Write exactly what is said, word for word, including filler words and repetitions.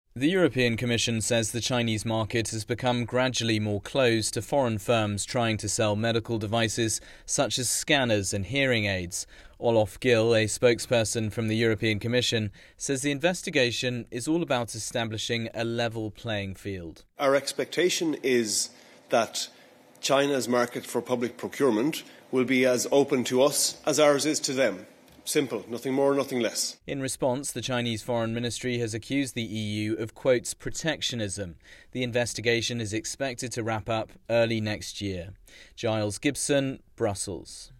The European Commission says the Chinese market has become gradually more closed to foreign firms trying to sell medical devices such as scanners and hearing aids. Olof Gill, a spokesperson from the European Commission, says the investigation is all about establishing a level playing field. Our expectation is that China's market for public procurement will be as open to us as ours is to them. Simple, nothing more, nothing less. In response, the Chinese Foreign Ministry has accused the E U of, quotes, protectionism. The investigation is expected to wrap up early next year. Giles Gibson, Brussels.